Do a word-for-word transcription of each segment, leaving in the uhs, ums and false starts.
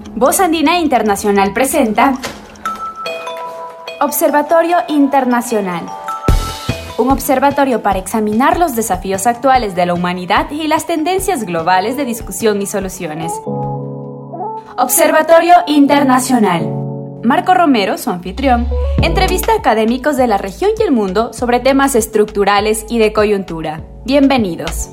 Voz Andina Internacional presenta Observatorio Internacional. Un observatorio para examinar los desafíos actuales de la humanidad y las tendencias globales de discusión y soluciones. Observatorio Internacional. Marco Romero, su anfitrión, entrevista a académicos de la región y el mundo sobre temas estructurales y de coyuntura. Bienvenidos.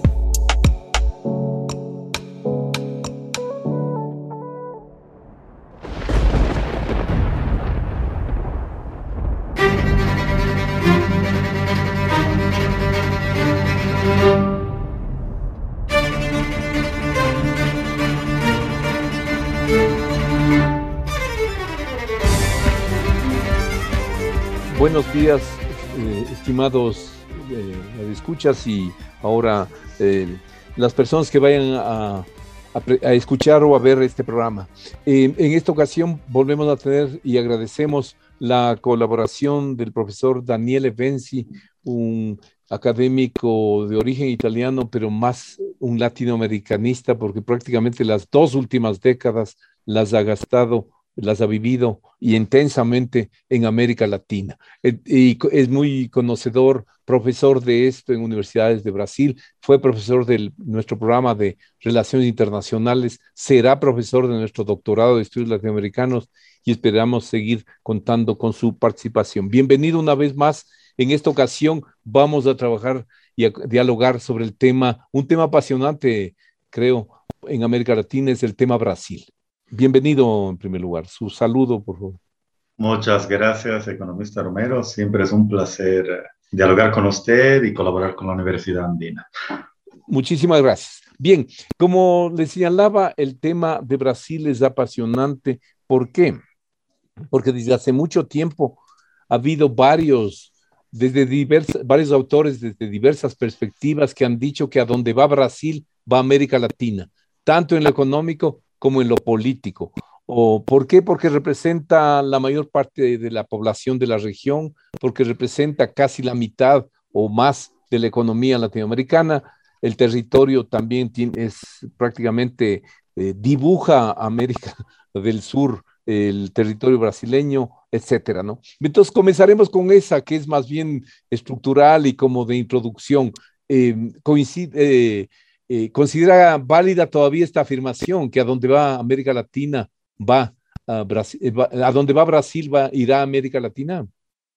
Buenos días, eh, estimados eh, escuchas y ahora eh, las personas que vayan a, a, a escuchar o a ver este programa. Eh, en esta ocasión volvemos a tener y agradecemos la colaboración del profesor Daniele Venzi, un académico de origen italiano, pero más un latinoamericanista, porque prácticamente las dos últimas décadas las ha gastado las ha vivido y intensamente en América Latina. Y es muy conocedor, profesor de esto en universidades de Brasil, fue profesor de nuestro programa de Relaciones Internacionales, será profesor de nuestro doctorado de Estudios Latinoamericanos y esperamos seguir contando con su participación. Bienvenido una vez más. En esta ocasión vamos a trabajar y a dialogar sobre el tema, un tema apasionante, creo, en América Latina, es el tema Brasil. Bienvenido en primer lugar. Su saludo, por favor. Muchas gracias, economista Romero. Siempre es un placer dialogar con usted y colaborar con la Universidad Andina. Muchísimas gracias. Bien, como les señalaba, el tema de Brasil es apasionante. ¿Por qué? Porque desde hace mucho tiempo ha habido varios, desde divers, varios autores desde diversas perspectivas que han dicho que a donde va Brasil va América Latina, tanto en lo económico como en lo político. ¿O por qué? Porque representa la mayor parte de la población de la región, porque representa casi la mitad o más de la economía latinoamericana. El territorio también tiene, es prácticamente eh, dibuja América del Sur, el territorio brasileño, etcétera, ¿no? Entonces comenzaremos con esa que es más bien estructural y como de introducción. Eh, coincide... Eh, Eh, ¿Considera válida todavía esta afirmación que a donde va América Latina va a Brasil, va, a donde va Brasil va, irá a América Latina?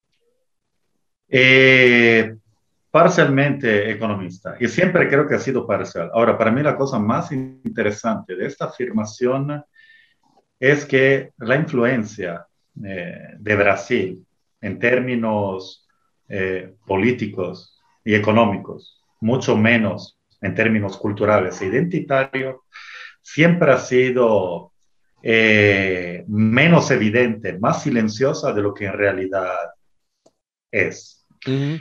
Eh, parcialmente, economista, y siempre creo que ha sido parcial. Ahora, para mí la cosa más interesante de esta afirmación es que la influencia eh, de Brasil en términos eh, políticos y económicos, mucho menos en términos culturales e identitarios, siempre ha sido eh, menos evidente, más silenciosa de lo que en realidad es. Uh-huh.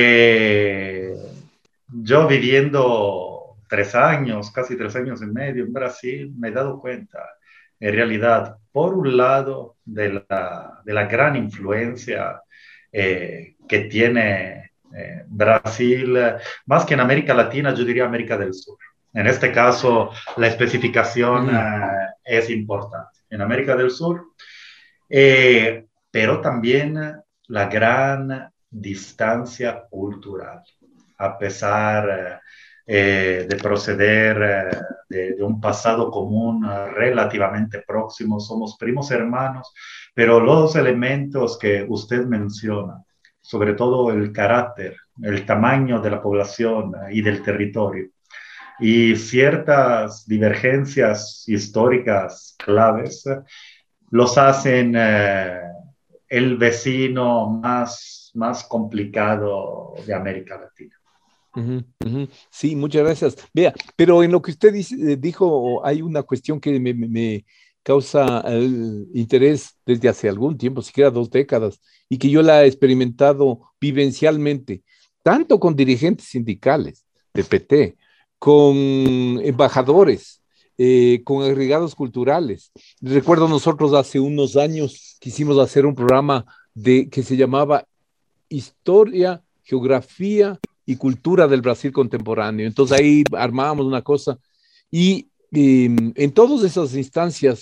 Eh, yo viviendo tres años, casi tres años y medio en Brasil, me he dado cuenta, en realidad, por un lado, de la, de la gran influencia eh, que tiene Eh, Brasil, más que en América Latina, yo diría América del Sur. En este caso, la especificación mm. eh, es importante. En América del Sur, eh, pero también la gran distancia cultural, a pesar eh, de proceder eh, de, de un pasado común eh, relativamente próximo, somos primos hermanos, pero los elementos que usted menciona, sobre todo el carácter, el tamaño de la población y del territorio, y ciertas divergencias históricas claves, los hacen eh, el vecino más, más complicado de América Latina. Uh-huh, uh-huh. Sí, muchas gracias. Vea, pero en lo que usted dice, dijo, hay una cuestión que me, me causa el interés desde hace algún tiempo, siquiera dos décadas, y que yo la he experimentado vivencialmente, tanto con dirigentes sindicales de P T, con embajadores, eh, con agregados culturales. Recuerdo nosotros hace unos años quisimos hacer un programa de, que se llamaba Historia, Geografía y Cultura del Brasil Contemporáneo. Entonces ahí armábamos una cosa y eh, en todas esas instancias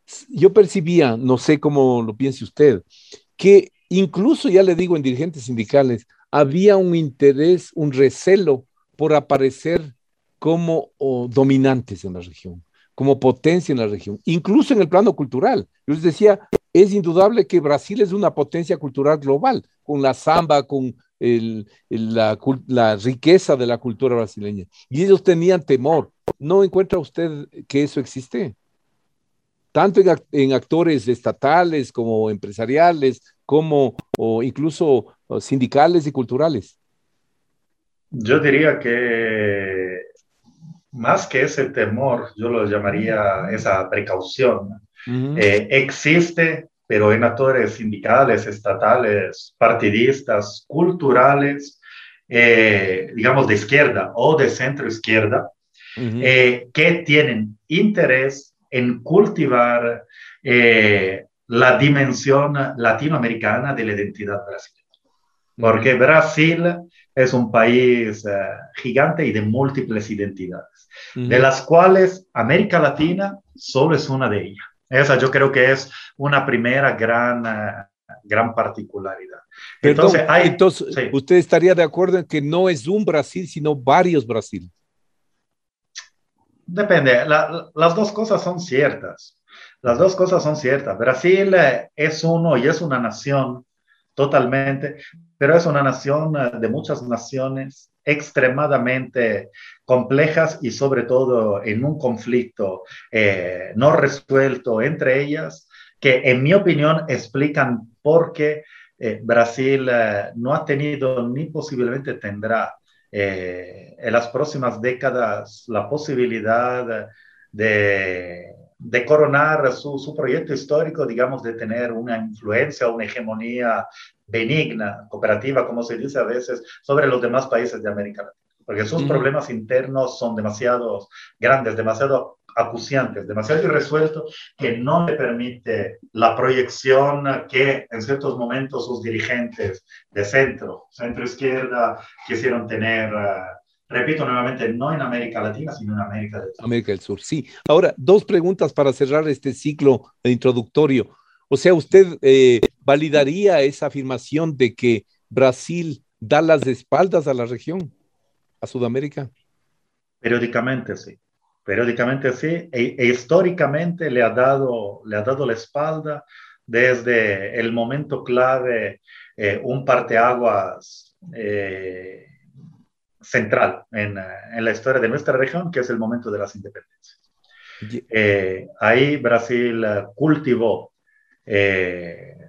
yo percibía, no sé cómo lo piense usted, que incluso, ya le digo, en dirigentes sindicales, había un interés, un recelo por aparecer como oh, dominantes en la región, como potencia en la región, incluso en el plano cultural. Yo les decía, es indudable que Brasil es una potencia cultural global, con la samba, con el, el, la, la riqueza de la cultura brasileña. Y ellos tenían temor. ¿No encuentra usted que eso existe? Tanto en, en actores estatales como empresariales, como o incluso o sindicales y culturales. Yo diría que más que ese temor, yo lo llamaría esa precaución. Uh -huh. Eh, existe, pero en actores sindicales, estatales, partidistas, culturales, eh, digamos de izquierda o de centro izquierda, uh -huh. eh, que tienen interés en cultivar eh, la dimensión latinoamericana de la identidad brasileña. Porque uh-huh. Brasil es un país uh, gigante y de múltiples identidades, uh-huh. de las cuales América Latina solo es una de ellas. Esa yo creo que es una primera gran, uh, gran particularidad. Perdón, entonces, hay, entonces sí. ¿usted estaría de acuerdo en que no es un Brasil, sino varios Brasil? Depende, la, las dos cosas son ciertas. Las dos cosas son ciertas. Brasil es uno y es una nación totalmente, pero es una nación de muchas naciones extremadamente complejas y sobre todo en un conflicto eh, no resuelto entre ellas, que en mi opinión explican por qué eh, Brasil eh, no ha tenido ni posiblemente tendrá eh, en las próximas décadas la posibilidad de, de coronar su, su proyecto histórico, digamos, de tener una influencia, una hegemonía benigna, cooperativa, como se dice a veces, sobre los demás países de América Latina. Porque sus mm. problemas internos son demasiado grandes, demasiado acuciantes, demasiado irresueltos, que no le permite la proyección que en ciertos momentos sus dirigentes de centro, centro-izquierda, quisieron tener, uh, repito nuevamente, no en América Latina, sino en América del Sur. América del Sur, sí. Ahora, dos preguntas para cerrar este ciclo introductorio. O sea, ¿usted eh, validaría esa afirmación de que Brasil da las espaldas a la región, a Sudamérica? Periódicamente, sí. Periódicamente, sí. E, e históricamente le ha, dado, le ha dado la espalda desde el momento clave, eh, un parteaguas eh, central en, en la historia de nuestra región, que es el momento de las independencias. Eh, ahí Brasil cultivó eh,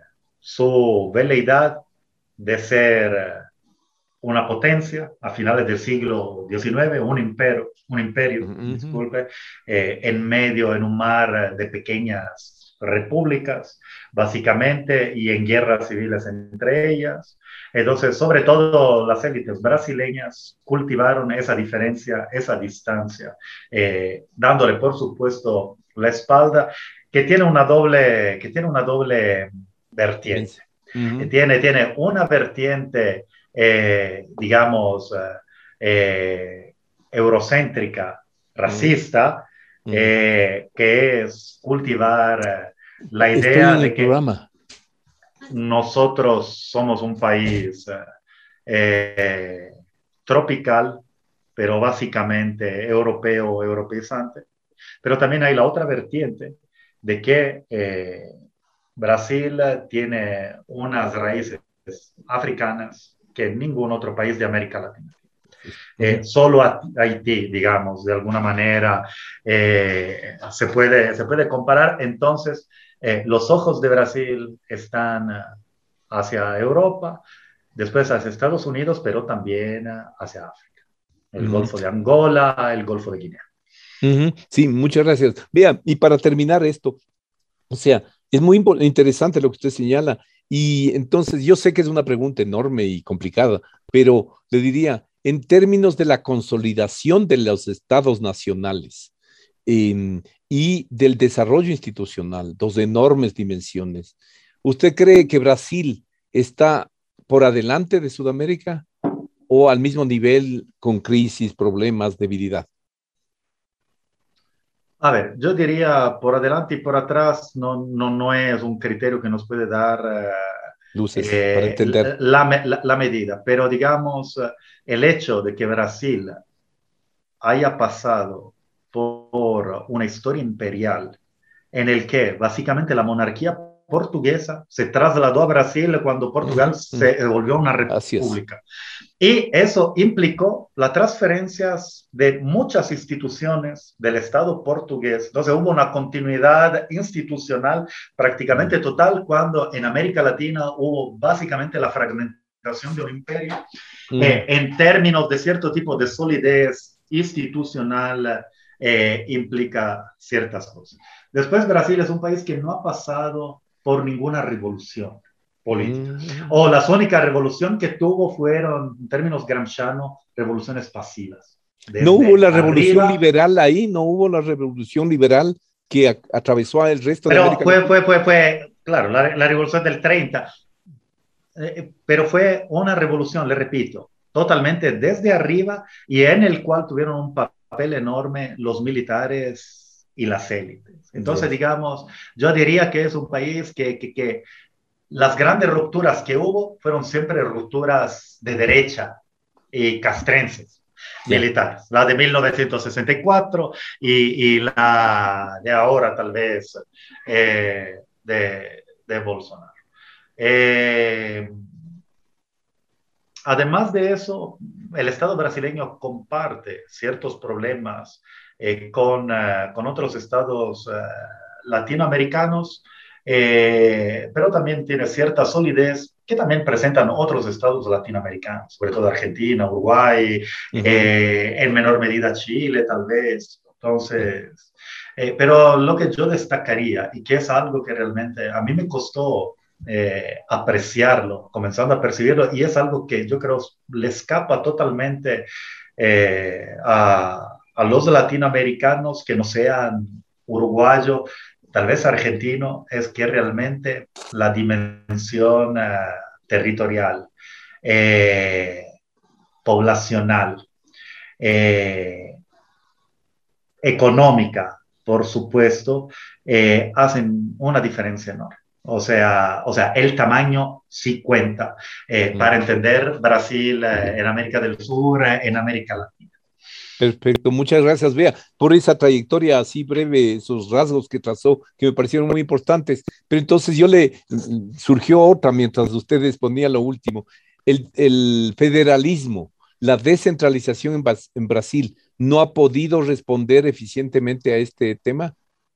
su veleidad de ser una potencia a finales del siglo diecinueve, un imperio, un imperio uh-huh. disculpe, eh, en medio, en un mar de pequeñas repúblicas, básicamente, y en guerras civiles entre ellas. Entonces, sobre todo las élites brasileñas cultivaron esa diferencia, esa distancia, eh, dándole, por supuesto, la espalda, que tiene una doble, que tiene una doble vertiente. Uh-huh. que tiene, tiene una vertiente Eh, digamos, eh, eurocéntrica, racista, mm. eh, que es cultivar la idea de que programa. nosotros somos un país eh, tropical, pero básicamente europeo, europeizante. Pero también hay la otra vertiente de que eh, Brasil tiene unas raíces africanas que ningún otro país de América Latina. Eh, solo Haití, digamos, de alguna manera eh, se, puede, se puede comparar. Entonces, eh, los ojos de Brasil están hacia Europa, después hacia Estados Unidos, pero también hacia África. El uh-huh. Golfo de Angola, el Golfo de Guinea. Uh-huh. Sí, muchas gracias. Vea, y para terminar esto, o sea, es muy interesante lo que usted señala. Y entonces yo sé que es una pregunta enorme y complicada, pero le diría, en términos de la consolidación de los estados nacionales eh, y del desarrollo institucional, dos enormes dimensiones, ¿usted cree que Brasil está por adelante de Sudamérica o al mismo nivel con crisis, problemas, debilidad? A ver, yo diría por adelante y por atrás no, no, no es un criterio que nos puede dar eh, Luces para eh, entender. la, la, la medida, pero digamos, eh, el hecho de que Brasil haya pasado por una historia imperial en el que básicamente la monarquía portuguesa se trasladó a Brasil cuando Portugal Ujú, ujú. se volvió una Así es. república. Y eso implicó las transferencias de muchas instituciones del Estado portugués. Entonces hubo una continuidad institucional Mm, prácticamente total cuando en América Latina hubo básicamente la fragmentación de un imperio mm, eh, en términos de cierto tipo de solidez institucional eh, implica ciertas cosas. Después Brasil es un país que no ha pasado por ninguna revolución política. mm. O las únicas revoluciones que tuvo fueron, en términos gramscianos, revoluciones pasivas. No hubo Desde la revolución arriba, liberal ahí, no hubo la revolución liberal que a- atravesó el resto de pero América fue, Latina. fue, fue, fue claro, la, la revolución del treinta, eh, pero fue una revolución, le repito, totalmente desde arriba y en el cual tuvieron un papel enorme los militares y las élites. Entonces, Ya. digamos, yo diría que es un país que, que, que las grandes rupturas que hubo fueron siempre rupturas de derecha y castrenses Ya. militares, la de mil novecientos sesenta y cuatro y, y la de ahora tal vez eh, de, de Bolsonaro. Eh, Además de eso, el Estado brasileño comparte ciertos problemas eh, con, uh, con, otros estados uh, latinoamericanos, eh, pero también tiene cierta solidez que también presentan otros estados latinoamericanos, sobre todo Argentina, Uruguay, Ujú. eh, en menor medida Chile, tal vez. Entonces, eh, pero lo que yo destacaría, y que es algo que realmente a mí me costó eh, apreciarlo, comenzando a percibirlo, y es algo que yo creo le escapa totalmente eh, a, a, los latinoamericanos que no sean uruguayo, tal vez argentino, es que realmente la dimensión uh, territorial, eh, poblacional, eh, económica, por supuesto, eh, hacen una diferencia enorme. O sea, o sea, el tamaño sí cuenta eh, para Ujú. entender Brasil eh, en América del Sur, eh, en América Latina. Perfecto, muchas gracias, Bea, por esa trayectoria así breve, esos rasgos que trazó, que me parecieron muy importantes. Pero entonces yo le mm, surgió otra mientras ustedes ponían lo último. El, el federalismo, la descentralización en, Bas- en Brasil, ¿no ha podido responder eficientemente a este tema?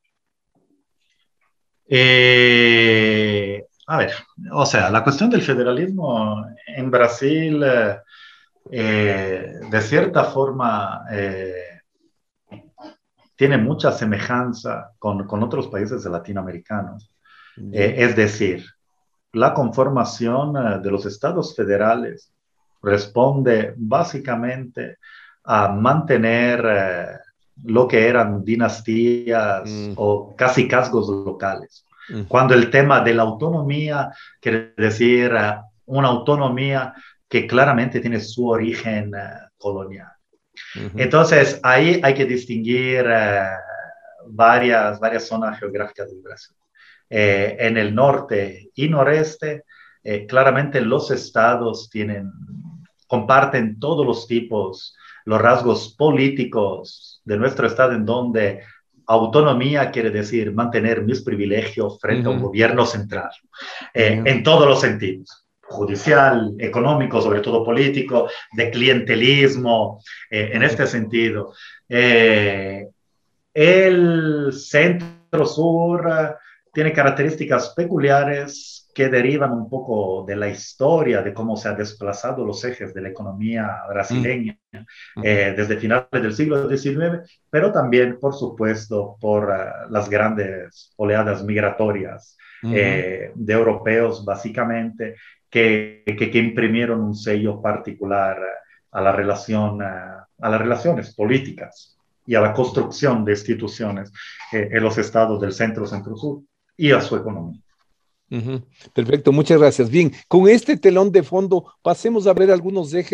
Eh, a ver, o sea, la cuestión del federalismo en Brasil, eh, eh, de cierta forma, eh, tiene mucha semejanza con, con otros países latinoamericanos. Eh, Ya. es decir, la conformación eh, de los estados federales responde básicamente a mantener eh, lo que eran dinastías Mm, o cacicazgos locales. ujú, Cuando el tema de la autonomía quiere decir eh, una autonomía que claramente tiene su origen eh, colonial. ujú, Entonces, ahí hay que distinguir eh, varias, varias zonas geográficas del Brasil. Eh, en el norte y noreste, eh, claramente los estados tienen, comparten todos los tipos, los rasgos políticos de nuestro estado, en donde autonomía quiere decir mantener mis privilegios frente a un ujú, gobierno central, eh, ya. en todos los sentidos, judicial, económico, sobre todo político, de clientelismo, eh, en Ujú, este sentido. Eh, el centro-sur uh, tiene características peculiares que derivan un poco de la historia, de cómo se han desplazado los ejes de la economía mm, brasileña ujú, eh, desde finales del siglo diecinueve, pero también, por supuesto, por uh, las grandes oleadas migratorias ujú, eh, de europeos, básicamente, que, que, que, imprimieron un sello particular uh, a, la relación, uh, a las relaciones políticas y a la construcción de instituciones eh, en los estados del centro, centro-sur y a su economía. ujú. Perfecto, muchas gracias. Bien, con este telón de fondo, pasemos a ver algunos ejes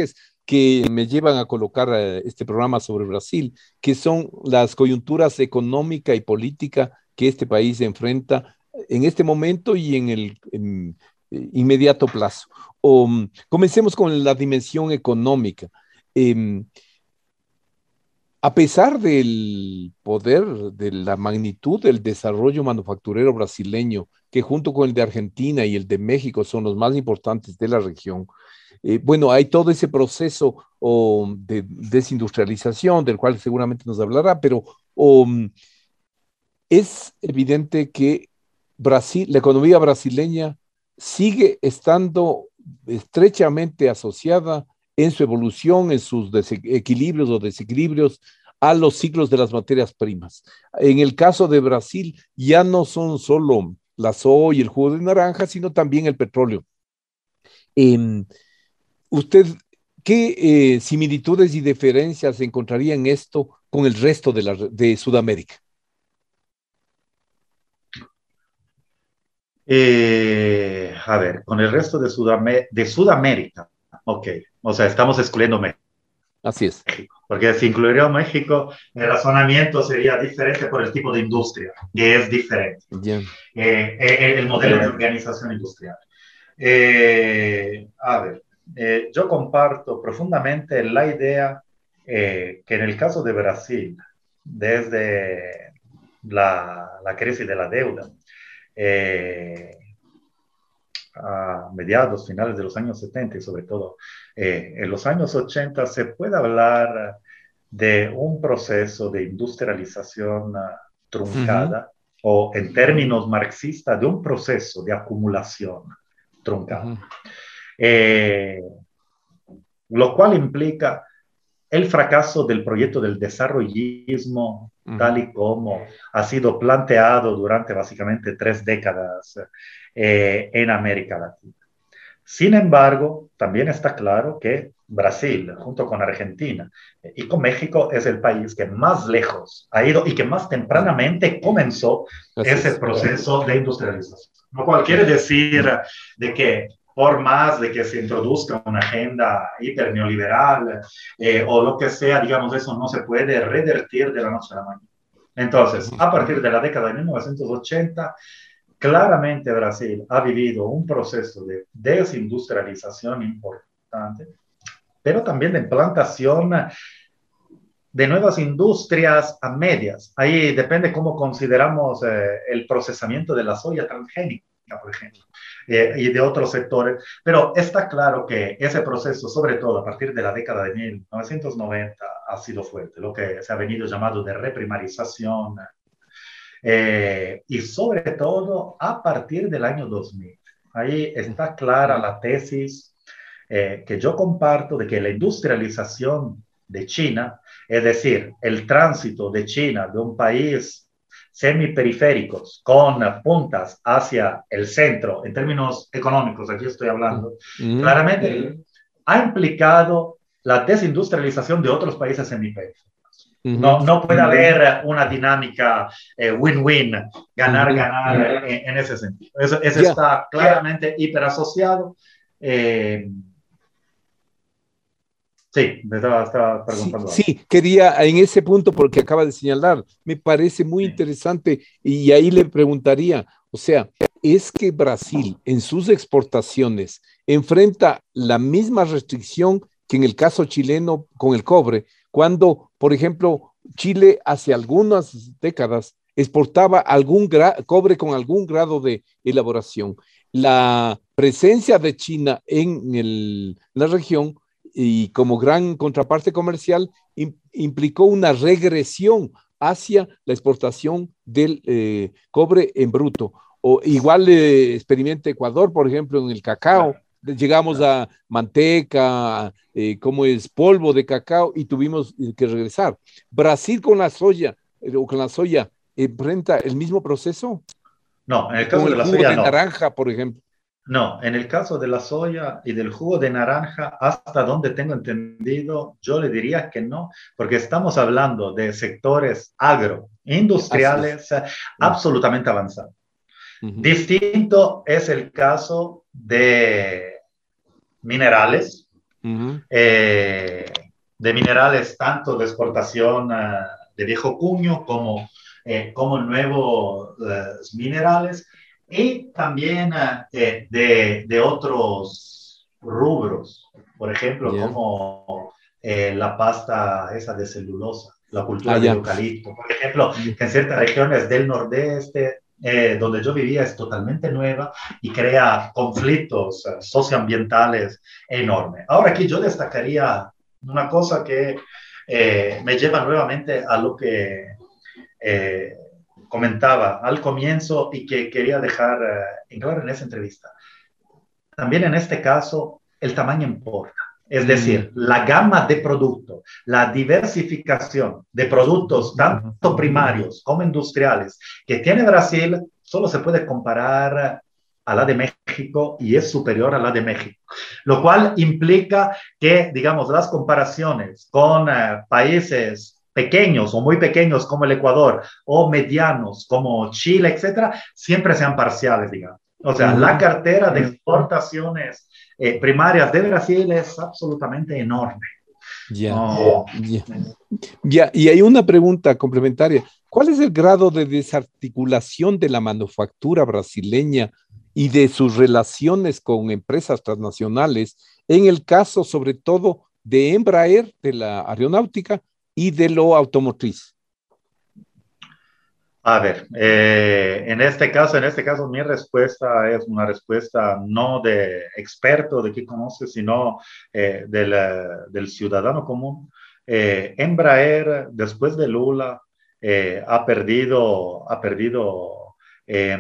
que me llevan a colocar eh, este programa sobre Brasil, que son las coyunturas económica y política que este país enfrenta en este momento y en el en, eh, inmediato plazo. O, comencemos con la dimensión económica. Eh, A pesar del poder, de la magnitud del desarrollo manufacturero brasileño, que junto con el de Argentina y el de México son los más importantes de la región, eh, bueno, hay todo ese proceso oh, de desindustrialización, del cual seguramente nos hablará, pero oh, es evidente que Brasil, la economía brasileña sigue estando estrechamente asociada en su evolución, en sus equilibrios o desequilibrios, a los ciclos de las materias primas. En el caso de Brasil, ya no son solo la soya y el jugo de naranja, sino también el petróleo. Eh, ¿Usted qué eh, similitudes y diferencias encontraría en esto con el resto de, la, de Sudamérica? Eh, a ver, con el resto de, Sudam- de Sudamérica, ok, o sea, estamos excluyendo México. Así es. Porque si incluiría México, el razonamiento sería diferente por el tipo de industria, que es diferente. Yeah. Eh, eh, el modelo de organización industrial. Eh, a ver, eh, yo comparto profundamente la idea eh, que en el caso de Brasil, desde la, la crisis de la deuda, eh, a mediados, finales de los años setenta y sobre todo eh, en los años ochenta, se puede hablar de un proceso de industrialización uh, truncada, uh-huh. o en términos marxistas, de un proceso de acumulación truncada. Uh-huh. Eh, lo cual implica el fracaso del proyecto del desarrollismo, uh-huh. tal y como ha sido planteado durante básicamente tres décadas eh, en América Latina. Sin embargo, también está claro que Brasil, junto con Argentina y con México, es el país que más lejos ha ido y que más tempranamente comenzó Así ese es. proceso de industrialización. Lo cual quiere decir de que por más de que se introduzca una agenda hiperneoliberal eh, o lo que sea, digamos, eso no se puede revertir de la noche a la mañana. Entonces, a partir de la década de mil novecientos ochenta, claramente Brasil ha vivido un proceso de desindustrialización importante, pero también de implantación de nuevas industrias a medias. Ahí depende cómo consideramos eh, el procesamiento de la soya transgénica, por ejemplo, eh, y de otros sectores. Pero está claro que ese proceso, sobre todo a partir de la década de mil novecientos noventa, ha sido fuerte, lo que se ha venido llamado de reprimarización, Eh, y sobre todo a partir del año dos mil. Ahí está clara la tesis eh, que yo comparto de que la industrialización de China, es decir, el tránsito de China de un país semiperiféricos con puntas hacia el centro, en términos económicos, aquí estoy hablando, mm-hmm. claramente ha implicado la desindustrialización de otros países semiperiféricos. No, no puede haber una dinámica eh, win-win, ganar, ganar en, en ese sentido. Eso, eso yeah. está claramente hiperasociado. Eh, sí, me estaba, estaba preguntando. Sí, sí, quería en ese punto, porque acaba de señalar, me parece muy sí. interesante, y ahí le preguntaría, o sea, ¿es que Brasil en sus exportaciones enfrenta la misma restricción que en el caso chileno con el cobre? Cuando, por ejemplo, Chile hace algunas décadas exportaba algún gra- cobre con algún grado de elaboración. La presencia de China en el, la región y como gran contraparte comercial im- implicó una regresión hacia la exportación del eh, cobre en bruto. O igual eh, experimenta Ecuador, por ejemplo, en el cacao. Llegamos a manteca, eh, como es polvo de cacao, y tuvimos que regresar. Brasil con la soya, eh, o con la soya, ¿enfrenta el mismo proceso? No, en el caso con de el la jugo soya de no. naranja, por ejemplo. No, en el caso de la soya y del jugo de naranja, hasta donde tengo entendido, yo le diría que no, porque estamos hablando de sectores agroindustriales es. absolutamente avanzados. Uh-huh. Distinto es el caso de minerales, uh-huh. eh, de minerales tanto de exportación uh, de viejo cuño como, eh, como nuevos uh, minerales, y también uh, de, de, de otros rubros, por ejemplo, yeah. como eh, la pasta esa de celulosa, la cultura ah, del eucalipto, por ejemplo, que en ciertas regiones del nordeste, eh, donde yo vivía, es totalmente nueva y crea conflictos uh, socioambientales enormes. Ahora aquí yo destacaría una cosa que eh, me lleva nuevamente a lo que eh, comentaba al comienzo y que quería dejar uh, en claro en esa entrevista. También en este caso, el tamaño importa. Es decir, mm. la gama de productos, la diversificación de productos, tanto primarios como industriales, que tiene Brasil, solo se puede comparar a la de México y es superior a la de México. Lo cual implica que, digamos, las comparaciones con uh, países pequeños o muy pequeños como el Ecuador o medianos como Chile, etcétera, siempre sean parciales, digamos. O sea, mm. la cartera de exportaciones Eh, primarias de Brasil es absolutamente enorme. Ya, oh. ya, ya. Y hay una pregunta complementaria. ¿Cuál es el grado de desarticulación de la manufactura brasileña y de sus relaciones con empresas transnacionales en el caso, sobre todo, de Embraer, de la aeronáutica, y de lo automotriz? A ver, eh, en este caso, en este caso mi respuesta es una respuesta no de experto, de que conoce, sino eh, del, del ciudadano común. Eh, Embraer, después de Lula, eh, ha perdido, ha perdido eh,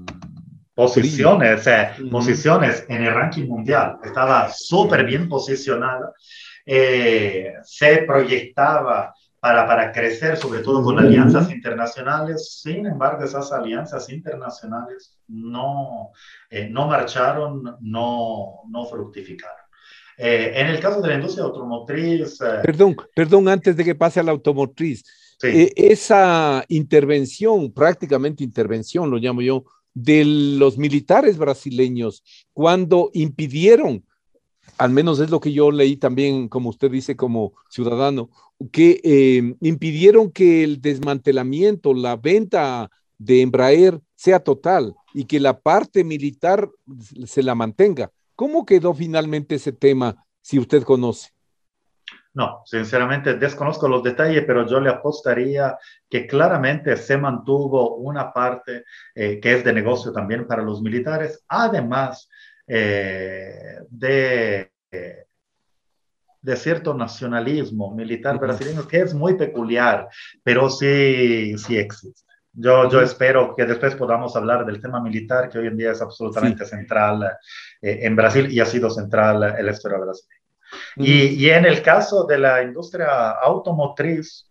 posiciones, eh, uh-huh. posiciones en el ranking mundial. Estaba súper bien posicionada, eh, se proyectaba Para, para crecer, sobre todo con alianzas internacionales. Sin embargo, esas alianzas internacionales no, eh, no marcharon, no, no fructificaron. Eh, en el caso de la industria automotriz... Eh, perdón, perdón, antes de que pase a la automotriz, sí. eh, esa intervención, prácticamente intervención, lo llamo yo, de los militares brasileños, cuando impidieron, al menos es lo que yo leí también, como usted dice, como ciudadano, que eh, impidieron que el desmantelamiento, la venta de Embraer sea total y que la parte militar se la mantenga. ¿Cómo quedó finalmente ese tema, si usted conoce? No, sinceramente desconozco los detalles, pero yo le apostaría que claramente se mantuvo una parte eh, que es de negocio también para los militares, además eh, de... Eh, de cierto nacionalismo militar brasileño que es muy peculiar, pero sí, sí existe. Yo, yo espero que después podamos hablar del tema militar, que hoy en día es absolutamente sí. central eh, en Brasil y ha sido central en la historia brasileña. Uh-huh. Y, y en el caso de la industria automotriz,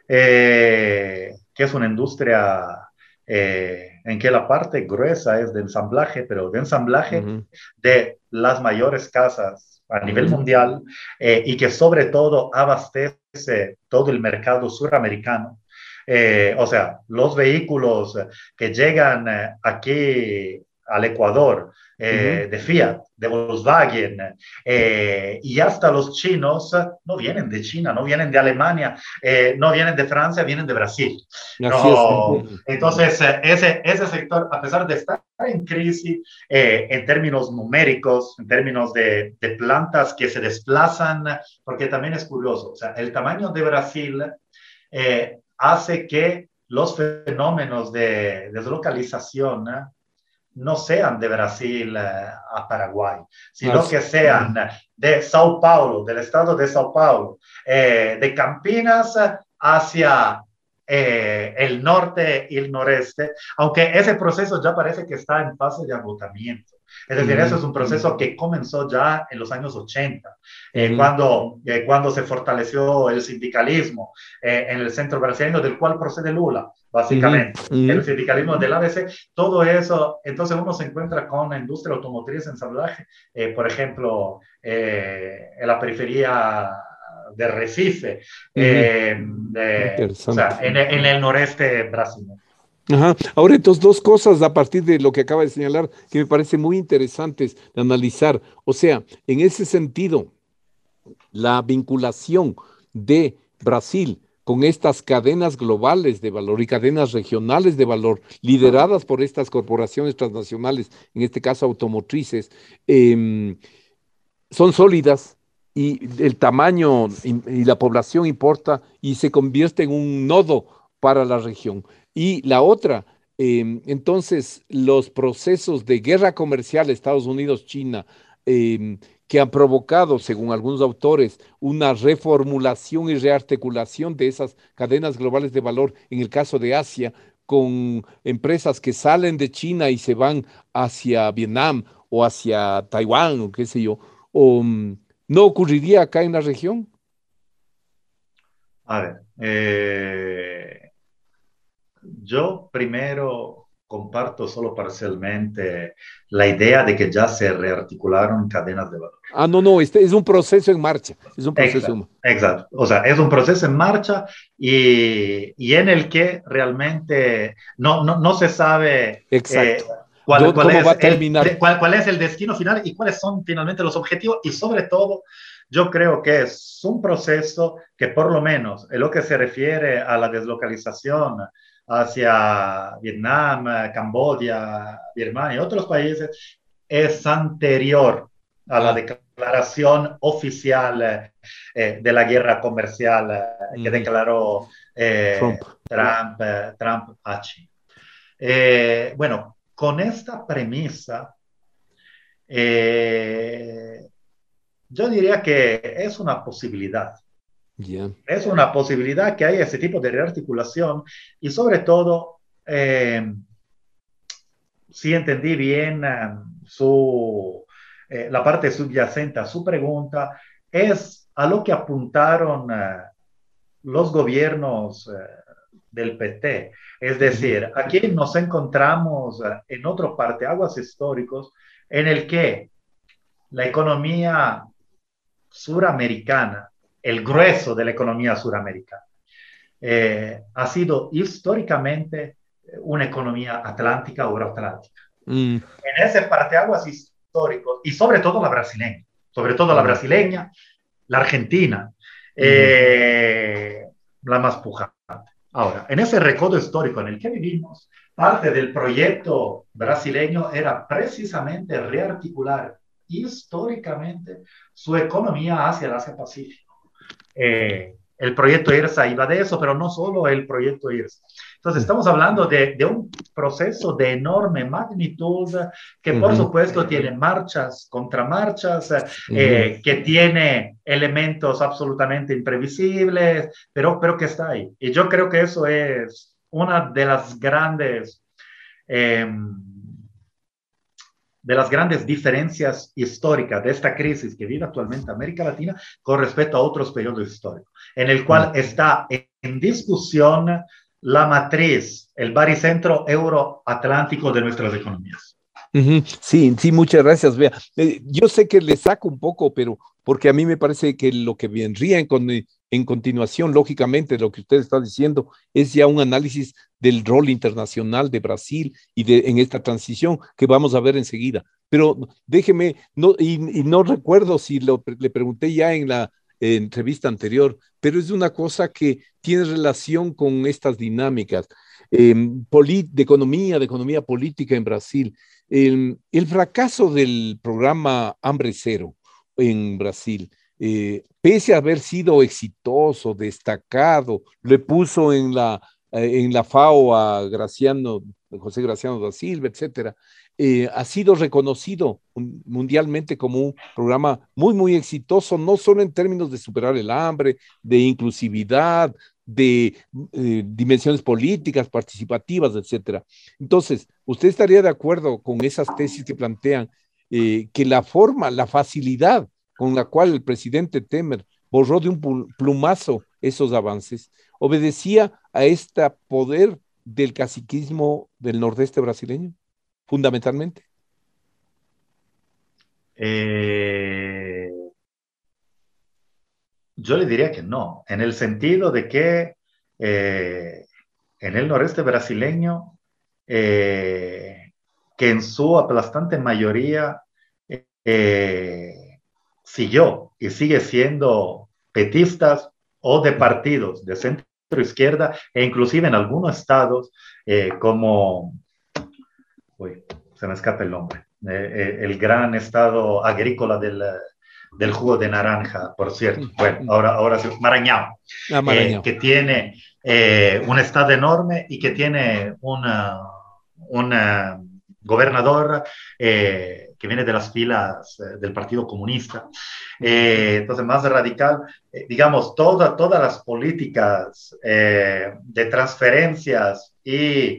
eh, que es una industria eh, en que la parte gruesa es de ensamblaje, pero de ensamblaje uh-huh. de las mayores casas a nivel mundial, eh, y que sobre todo abastece todo el mercado suramericano. Eh, o sea, los vehículos que llegan eh, aquí al Ecuador, eh, uh-huh. de Fiat, de Volkswagen, eh, y hasta los chinos, no vienen de China, no vienen de Alemania, eh, no vienen de Francia, vienen de Brasil. No, es. Entonces, ese, ese sector, a pesar de estar en crisis, eh, en términos numéricos, en términos de, de plantas que se desplazan, porque también es curioso, o sea, el tamaño de Brasil eh, hace que los fenómenos de deslocalización ¿eh? no sean de Brasil uh, a Paraguay, sino ah, que sean de Sao Paulo, del estado de Sao Paulo, eh, de Campinas hacia eh, el norte y el noreste, aunque ese proceso ya parece que está en fase de agotamiento. Es decir, mm-hmm. eso es un proceso que comenzó ya en los años ochenta, eh, mm-hmm. cuando, eh, cuando se fortaleció el sindicalismo eh, en el centro brasileño, del cual procede Lula, básicamente. Mm-hmm. El sindicalismo del A B C, todo eso. Entonces uno se encuentra con la industria automotriz, ensamblaje, eh, por ejemplo, eh, en la periferia de Recife, eh, de, o sea, en, en el noreste brasileño. Ajá. Ahora, entonces, dos cosas a partir de lo que acaba de señalar que me parecen muy interesantes de analizar. O sea, en ese sentido, la vinculación de Brasil con estas cadenas globales de valor y cadenas regionales de valor lideradas por estas corporaciones transnacionales, en este caso automotrices, eh, son sólidas y el tamaño y, y la población importa y se convierte en un nodo para la región. Y la otra, eh, entonces, los procesos de guerra comercial Estados Unidos-China, eh, que han provocado, según algunos autores, una reformulación y rearticulación de esas cadenas globales de valor, en el caso de Asia, con empresas que salen de China y se van hacia Vietnam o hacia Taiwán o qué sé yo, o mm, no ocurriría acá en la región. A ver, eh, yo primero comparto solo parcialmente la idea de que ya se rearticularon cadenas de valor. Ah, no, no, este es un proceso en marcha, es un proceso en Exacto, marcha. exacto. O sea, es un proceso en marcha y, y en el que realmente no, no, no se sabe eh, Exacto. cuál, ¿Dó- cuál, ¿Cómo va es a el, terminar? cuál, cuál es el destino final y cuáles son finalmente los objetivos. Y sobre todo, yo creo que es un proceso que por lo menos en lo que se refiere a la deslocalización hacia Vietnam, Camboya, Birmania y otros países, es anterior a la Ah, declaración oficial eh, de la guerra comercial eh, que ujú, declaró eh, Trump. Trump, eh, Trump a China. Eh, bueno, con esta premisa, eh, yo diría que es una posibilidad. Ya. Es una posibilidad que haya ese tipo de rearticulación y sobre todo, eh, si entendí bien eh, su, eh, la parte subyacente a su pregunta, es a lo que apuntaron eh, los gobiernos eh, del P T. Es Ujú, decir, aquí nos encontramos eh, en otro parteaguas históricos en el que la economía suramericana, el grueso de la economía suramericana, eh, ha sido históricamente una economía atlántica o euroatlántica. mm, En ese parteaguas histórico, y sobre todo la brasileña, sobre todo la mm, brasileña, la argentina, ujú, eh, la más pujante. Ahora, en ese recodo histórico en el que vivimos, parte del proyecto brasileño era precisamente rearticular históricamente su economía hacia el Asia-Pacífico. Eh, el proyecto IRSA iba de eso, pero no solo el proyecto IRSA. Entonces, mm, estamos hablando de, de un proceso de enorme magnitud que, por ujú, supuesto, tiene marchas, contramarchas, ujú. eh, que tiene elementos absolutamente imprevisibles, pero, pero que está ahí. Y yo creo que eso es una de las grandes... Eh, de las grandes diferencias históricas de esta crisis que vive actualmente América Latina con respecto a otros periodos históricos, en el Mm. cual está en discusión la matriz, el baricentro euroatlántico de nuestras economías. Ujú. Sí, sí, muchas gracias. Vea, eh, yo sé que le saco un poco, pero porque a mí me parece que lo que vendría en, con- en continuación, lógicamente, lo que usted está diciendo, es ya un análisis del rol internacional de Brasil y de, en esta transición que vamos a ver enseguida. Pero déjeme, no, y, y no recuerdo si lo, le pregunté ya en la eh, entrevista anterior, pero es una cosa que tiene relación con estas dinámicas eh, poli- de economía, de economía política en Brasil. El, el fracaso del programa Hambre Cero en Brasil, eh, pese a haber sido exitoso, destacado, le puso en la, eh, en la FAO a Graciano, José Graciano da Silva, etcétera, eh, ha sido reconocido mundialmente como un programa muy, muy exitoso, no solo en términos de superar el hambre, de inclusividad, de eh, dimensiones políticas, participativas, etcétera. Entonces, ¿usted estaría de acuerdo con esas tesis que plantean eh, que la forma, la facilidad con la cual el presidente Temer borró de un plumazo esos avances obedecía a este poder del caciquismo del nordeste brasileño, fundamentalmente? Eh, yo le diría que no, en el sentido de que eh, en el noreste brasileño, eh, que en su aplastante mayoría eh, siguió y sigue siendo petistas o de partidos de centro izquierda, e inclusive en algunos estados eh, como, uy, se me escapa el nombre, eh, el gran estado agrícola del, del jugo de naranja, por cierto, bueno, ahora, ahora es Maranhão, Ah, Maranhão. Eh, que tiene eh, un estado enorme y que tiene una, una gobernador eh, que viene de las filas eh, del Partido Comunista. Eh, entonces, más radical, eh, digamos, toda, todas las políticas eh, de transferencias y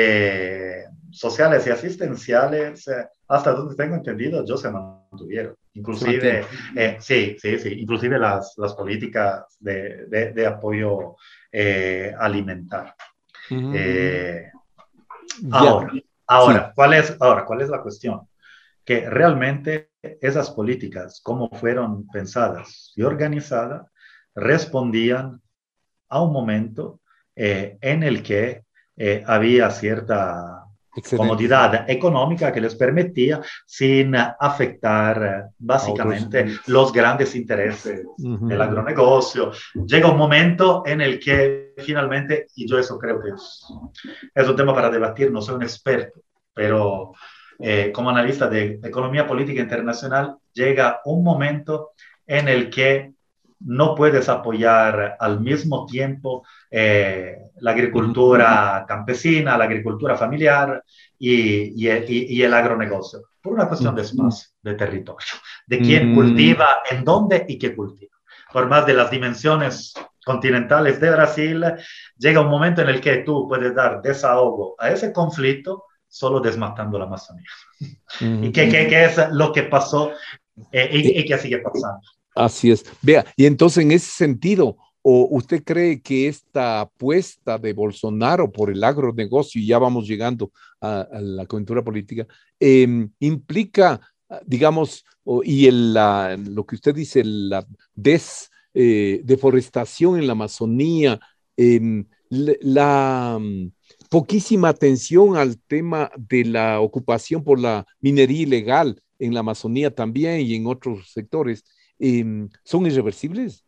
eh, sociales y asistenciales, eh, hasta donde tengo entendido, yo se mantuvieron. Inclusive, eh, sí, sí, sí, inclusive las, las políticas de, de, de apoyo eh, alimentar. Uh-huh. eh, ahora, ahora, sí. ¿cuál es, ahora, ¿cuál es la cuestión? Que realmente esas políticas, como fueron pensadas y organizadas, respondían a un momento eh, en el que eh, había cierta Excelente. comodidad económica que les permitía sin afectar eh, básicamente los grandes intereses uh-huh. del agronegocio. Llega un momento en el que finalmente, y yo eso creo que es, es un tema para debatir, no soy un experto, pero eh, como analista de economía política internacional, llega un momento en el que no puedes apoyar al mismo tiempo eh, la agricultura campesina, la agricultura familiar y, y, y, y el agronegocio, por una cuestión de espacio, de territorio, de quién cultiva, en dónde y qué cultiva. Por más de las dimensiones continentales de Brasil, llega un momento en el que tú puedes dar desahogo a ese conflicto solo desmatando la Amazonía. Uh-huh. ¿Y qué, qué, qué es lo que pasó eh, y, y qué sigue pasando? Así es. Vea, y entonces en ese sentido, ¿o usted cree que esta apuesta de Bolsonaro por el agronegocio, y ya vamos llegando a, a la coyuntura política, eh, implica, digamos, o, y el, la, lo que usted dice, la des, eh, deforestación en la Amazonía, eh, la, la poquísima atención al tema de la ocupación por la minería ilegal en la Amazonía también y en otros sectores, Eh, ¿son irreversibles?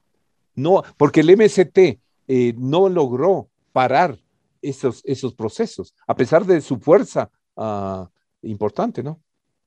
No, porque el M S T eh, no logró parar esos, esos procesos, a pesar de su fuerza uh, importante, ¿no?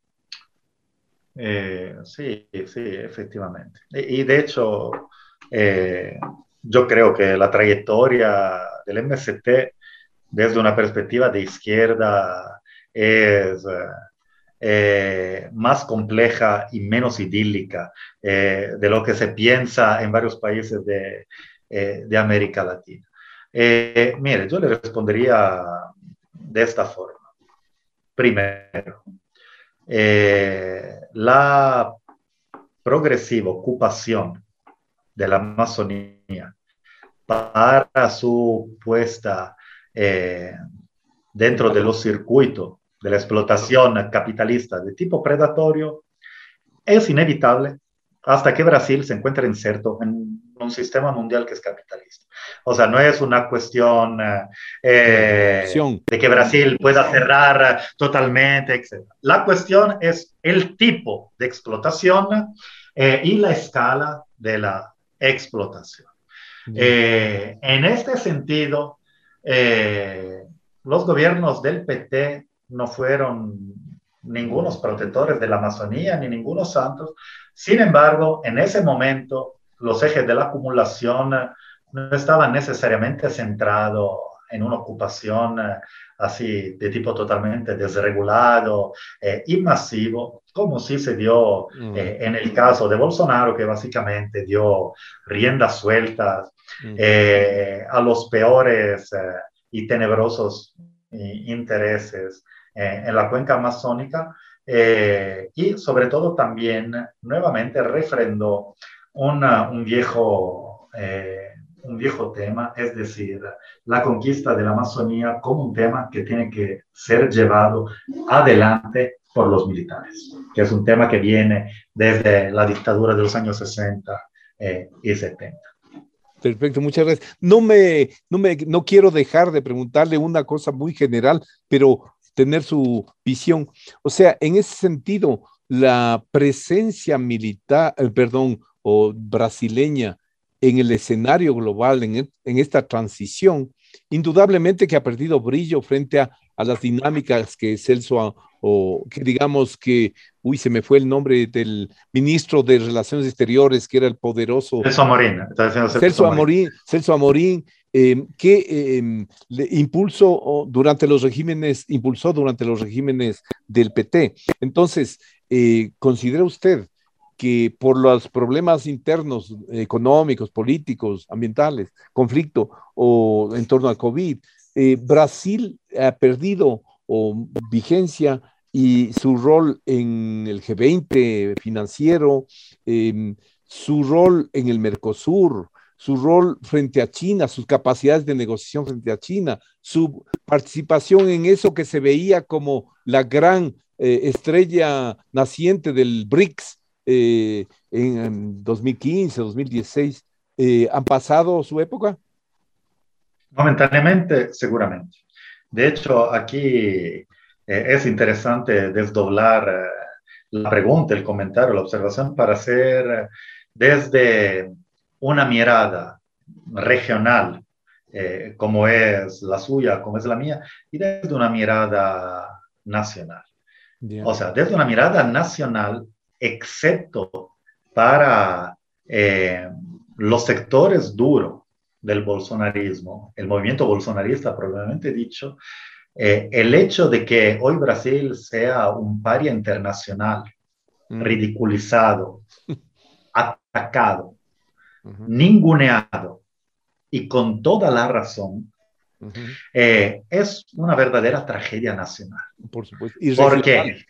Eh, sí, sí, efectivamente. Y, y de hecho, eh, yo creo que la trayectoria del M S T desde una perspectiva de izquierda es... Uh, Eh, más compleja y menos idílica eh, de lo que se piensa en varios países de, eh, de América Latina. Eh, mire, yo le respondería de esta forma. Primero, eh, la progresiva ocupación de la Amazonía para su puesta eh, dentro de los circuitos de la explotación capitalista de tipo predatorio es inevitable hasta que Brasil se encuentre inserto en un sistema mundial que es capitalista. O sea, no es una cuestión eh, de que Brasil pueda cerrar totalmente, etcétera. La cuestión es el tipo de explotación eh, y la escala de la explotación. Eh, en este sentido, eh, los gobiernos del P T no fueron ningunos protectores de la Amazonía ni ningunos santos. Sin embargo, en ese momento, los ejes de la acumulación no estaban necesariamente centrados en una ocupación así de tipo totalmente desregulado eh, y masivo, como sí se dio eh, en el caso de Bolsonaro, que básicamente dio riendas sueltas eh, a los peores eh, y tenebrosos eh, intereses eh, en la cuenca amazónica, eh, y sobre todo también nuevamente refrendó una, un viejo eh, un viejo tema, es decir, la conquista de la Amazonía como un tema que tiene que ser llevado adelante por los militares, que es un tema que viene desde la dictadura de los años sesenta eh, y setenta. Perfecto, muchas gracias. No me, no me, no quiero dejar de preguntarle una cosa muy general, pero tener su visión. O sea, en ese sentido, la presencia militar, eh, perdón, o brasileña en el escenario global, en, en esta transición, indudablemente que ha perdido brillo frente a, a las dinámicas que Celso, o que digamos que, uy, se me fue el nombre del ministro de Relaciones Exteriores, que era el poderoso Celso Amorín. Celso Amorín, Celso Amorín, eh, que eh, le impulsó durante los regímenes, impulsó durante los regímenes del P T. Entonces, eh, ¿considera usted que por los problemas internos, económicos, políticos, ambientales, conflicto o en torno al COVID, eh, Brasil ha perdido o vigencia y su rol en el G veinte financiero, eh, su rol en el Mercosur, su rol frente a China, sus capacidades de negociación frente a China, su participación en eso que se veía como la gran eh, estrella naciente del BRICS eh, en, en dos mil quince, dos mil dieciséis, eh, ¿han pasado su época? Momentáneamente, seguramente. De hecho, aquí eh, es interesante desdoblar eh, la pregunta, el comentario, la observación para hacer eh, desde una mirada regional, eh, como es la suya, como es la mía, y desde una mirada nacional. Yeah. O sea, desde una mirada nacional, excepto para eh, los sectores duros del bolsonarismo, el movimiento bolsonarista, probablemente dicho, eh, el hecho de que hoy Brasil sea un paria internacional, mm. ridiculizado, atacado, uh-huh. ninguneado, y con toda la razón, uh-huh. eh, es una verdadera tragedia nacional. Por supuesto. Y ¿por qué?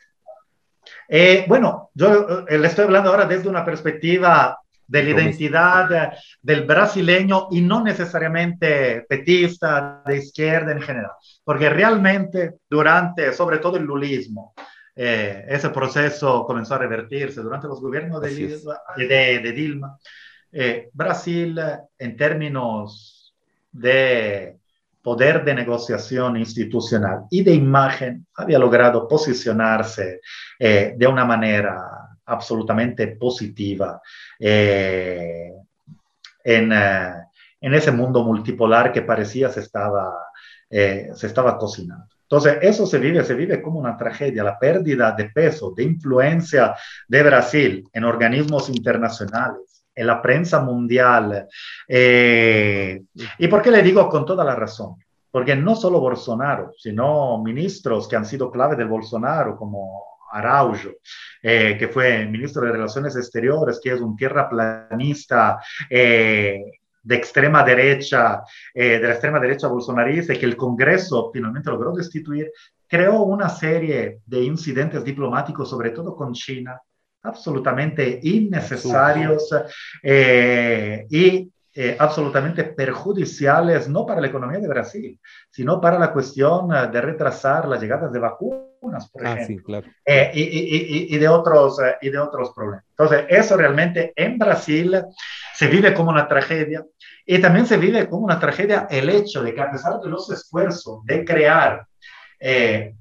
Eh, bueno, yo eh, le estoy hablando ahora desde una perspectiva de la identidad del brasileño y no necesariamente petista, de izquierda en general, porque realmente durante, sobre todo el lulismo, eh, ese proceso comenzó a revertirse durante los gobiernos de, Lila, de, de Dilma. Eh, Brasil, en términos de poder de negociación institucional y de imagen, había logrado posicionarse eh, de una manera absolutamente positiva eh, en, eh, en ese mundo multipolar que parecía se estaba, eh, se estaba cocinando. Entonces, eso se vive, se vive como una tragedia, la pérdida de peso, de influencia de Brasil en organismos internacionales, en la prensa mundial. Eh, ¿Y por qué le digo con toda la razón? Porque no solo Bolsonaro, sino ministros que han sido clave del Bolsonaro, como Araujo, eh, que fue ministro de Relaciones Exteriores, que es un tierraplanista eh, de extrema derecha, eh, de la extrema derecha bolsonarista, que el Congreso finalmente logró destituir, creó una serie de incidentes diplomáticos, sobre todo con China, absolutamente innecesarios eh, y eh, absolutamente perjudiciales, no para la economía de Brasil, sino para la cuestión de retrasar las llegadas de vacunas, por ejemplo, ah, sí, claro. eh, y, y, y, de otros, eh, y de otros problemas. Entonces, eso realmente en Brasil se vive como una tragedia, y también se vive como una tragedia el hecho de que a pesar de los esfuerzos de crear eh,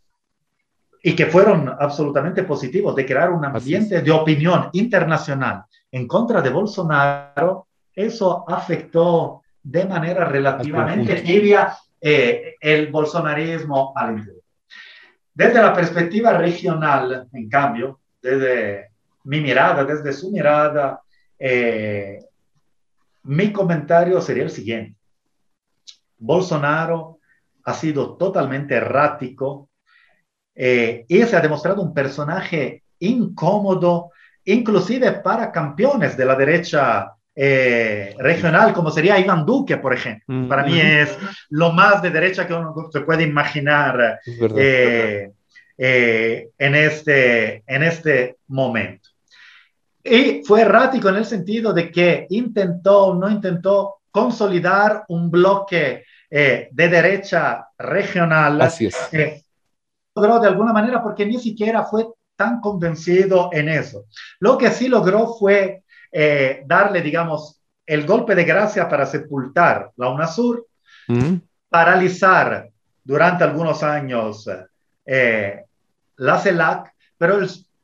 y que fueron absolutamente positivos, de crear un ambiente de opinión internacional en contra de Bolsonaro, eso afectó de manera relativamente tibia eh, el bolsonarismo al interior. Desde la perspectiva regional, en cambio, desde mi mirada, desde su mirada, eh, mi comentario sería el siguiente. Bolsonaro ha sido totalmente errático, Eh, y se ha demostrado un personaje incómodo, inclusive para campeones de la derecha eh, regional, como sería Iván Duque, por ejemplo. Mm-hmm. Para mí es lo más de derecha que uno se puede imaginar eh, eh, en, este, en este momento. Y fue errático en el sentido de que intentó, no intentó consolidar un bloque eh, de derecha regional. Así es. Eh, logró de alguna manera porque ni siquiera fue tan convencido en eso. Lo que sí logró fue eh, darle, digamos, el golpe de gracia para sepultar la UNASUR, mm-hmm. paralizar durante algunos años eh, la CELAC, pero el,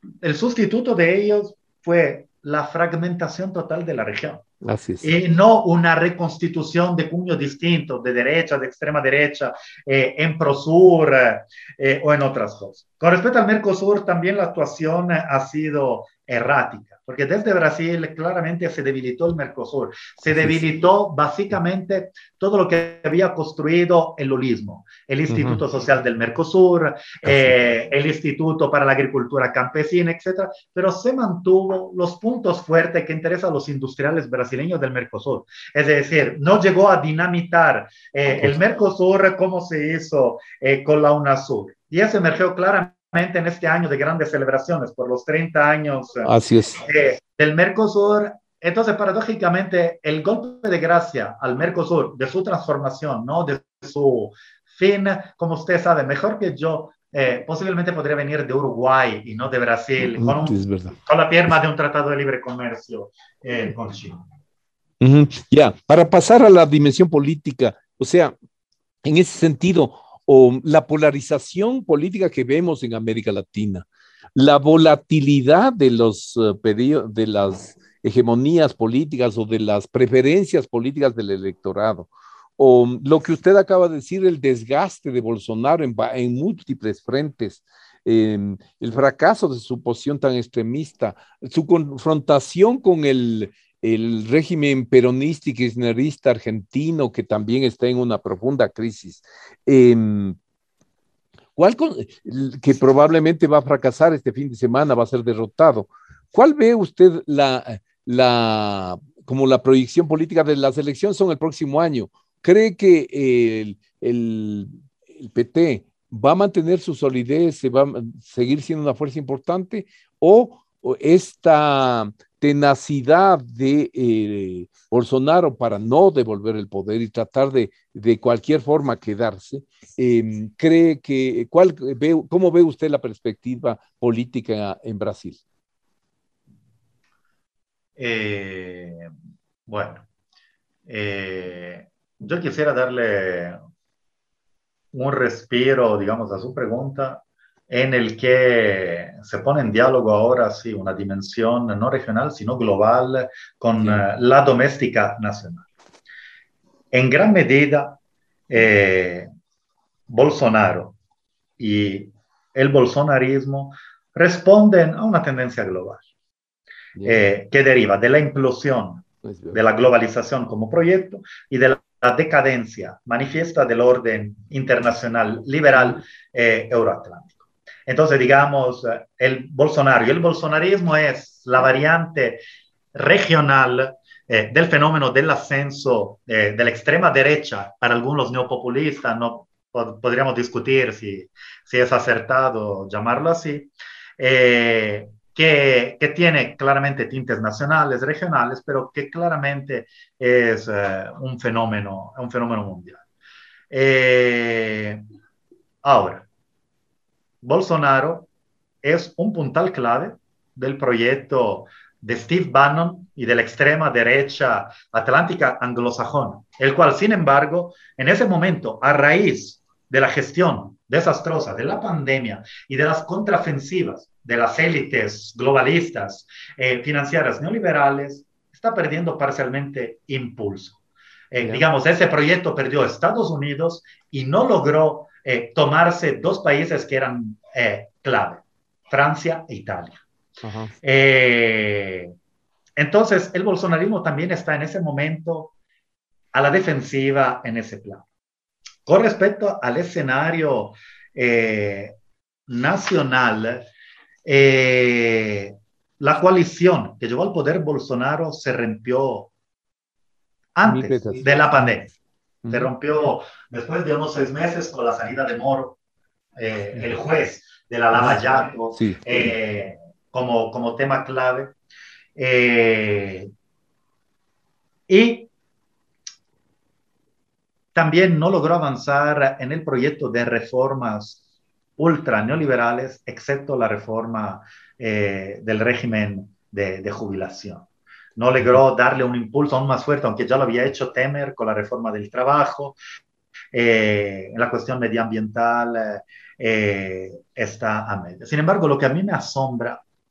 el sustituto de ellos fue la fragmentación total de la región. Así es. Y no una reconstitución de cuño distinto, de derecha, de extrema derecha, eh, en Prosur eh, o en otras cosas. Con respecto al Mercosur, también la actuación ha sido errática, porque desde Brasil claramente se debilitó el Mercosur, se debilitó básicamente todo lo que había construido el lulismo, el Instituto uh-huh. Social del Mercosur, eh, el Instituto para la Agricultura Campesina, etcétera, pero se mantuvo los puntos fuertes que interesan a los industriales brasileños del Mercosur. Es decir, no llegó a dinamitar eh, el Mercosur como se hizo eh, con la UNASUR. Y eso emergió claramente en este año de grandes celebraciones por los treinta años Así es. eh, del Mercosur. Entonces, paradójicamente, el golpe de gracia al Mercosur, de su transformación, ¿no? De su fin, como usted sabe, mejor que yo, eh, posiblemente podría venir de Uruguay y no de Brasil, uh-huh. con, un, es verdad. con la firma de un tratado de libre comercio eh, con China. Uh-huh. Ya, para pasar a la dimensión política, o sea, en ese sentido, o la polarización política que vemos en América Latina, la volatilidad de los uh, periodos, de las hegemonías políticas o de las preferencias políticas del electorado, o lo que usted acaba de decir, el desgaste de Bolsonaro en, en múltiples frentes, eh, el fracaso de su posición tan extremista, su confrontación con el el régimen peronista y kirchnerista argentino, que también está en una profunda crisis, eh, ¿cuál con, que probablemente va a fracasar este fin de semana, va a ser derrotado? ¿Cuál ve usted la, la, como la proyección política de las elecciones son el próximo año? ¿Cree que el, el, el P T va a mantener su solidez, se va a seguir siendo una fuerza importante, o, o esta tenacidad de eh, Bolsonaro para no devolver el poder y tratar de, de cualquier forma quedarse, eh, cree que, ¿cuál ve, ¿cómo ve usted la perspectiva política en Brasil? Eh, bueno, eh, yo quisiera darle un respiro, digamos, a su pregunta, en el que se pone en diálogo ahora, sí, una dimensión no regional, sino global, con sí. uh, la doméstica nacional. En gran medida, eh, Bolsonaro y el bolsonarismo responden a una tendencia global, eh, que deriva de la implosión de la globalización como proyecto y de la la decadencia manifiesta del orden internacional liberal eh, euroatlántico. Entonces, digamos, el Bolsonaro y el bolsonarismo es la variante regional eh, del fenómeno del ascenso eh, de la extrema derecha. Para algunos neopopulistas, no pod- podríamos discutir si, si es acertado llamarlo así, eh, Que, que tiene claramente tintes nacionales, regionales, pero que claramente es eh, un, fenómeno, un fenómeno mundial. Eh, ahora, Bolsonaro es un puntal clave del proyecto de Steve Bannon y de la extrema derecha atlántica anglosajona, el cual, sin embargo, en ese momento, a raíz de la gestión desastrosa de la pandemia y de las contraofensivas de las élites globalistas eh, financieras neoliberales, está perdiendo parcialmente impulso. Eh, digamos, ese proyecto perdió Estados Unidos y no logró eh, tomarse dos países que eran eh, clave, Francia e Italia. Uh-huh. Eh, entonces, el bolsonarismo también está en ese momento a la defensiva en ese plano. Con respecto al escenario eh, nacional, Eh, la coalición que llevó al poder Bolsonaro se rompió antes de la pandemia. Uh-huh. Se rompió después de unos seis meses con la salida de Moro, eh, el juez de la Lava Jato, sí. eh, como, como tema clave. Eh, y también no logró avanzar en el proyecto de reformas ultra neoliberales, excepto la reforma eh, del régimen de, de jubilación. No logró darle un impulso aún más fuerte, aunque ya lo había hecho Temer con la reforma del trabajo. Eh, en la cuestión medioambiental eh, está a medio. Sin embargo, lo que a mí me asombra